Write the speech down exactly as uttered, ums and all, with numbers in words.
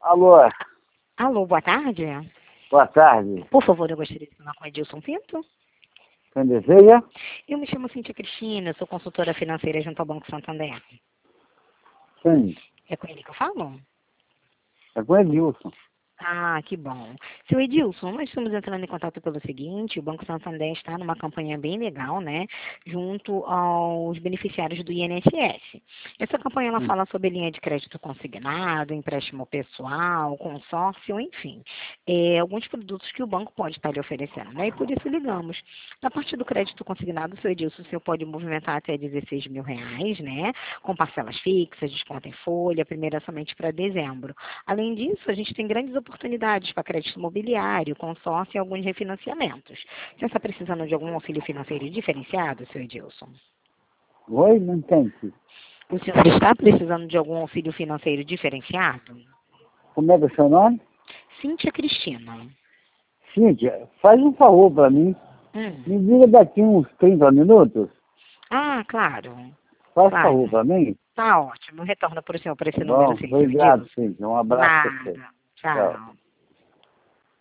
Alô, Alô, boa tarde. boa tarde. Por favor, eu gostaria de falar com o Edilson Pinto. Quem deseja? Eu me chamo Cíntia Cristina, sou consultora financeira junto ao Banco Santander. Sim, É com ele que eu falo? é com Edilson. Ah, que bom. Seu Edilson, nós estamos entrando em contato pelo seguinte, o Banco Santander está numa campanha bem legal, né, junto aos beneficiários do I N S S. Essa campanha, ela Hum. fala sobre linha de crédito consignado, empréstimo pessoal, consórcio, enfim, é, alguns produtos que o banco pode estar lhe oferecendo, né, e por isso ligamos. Na parte do crédito consignado, seu Edilson, o senhor pode movimentar até dezesseis mil reais, né, com parcelas fixas, desconto em folha, a primeira somente para dezembro. Além disso, a gente tem grandes oportunidades para crédito imobiliário, consórcio e alguns refinanciamentos. Você está precisando de algum auxílio financeiro diferenciado, seu Edilson? Oi, não entendi. O senhor está precisando de algum auxílio financeiro diferenciado? Como é que é o seu nome? Cíntia Cristina. Cíntia, faz um favor para mim. Hum. Me diga daqui uns trinta minutos. Ah, claro. Faz Claro. favor para mim. Tá ótimo. Retorno para o senhor por esse Tá número, bom? sim, seu Obrigado, Edilson. Cíntia. Um abraço para você. Nada. Tchau. Tchau.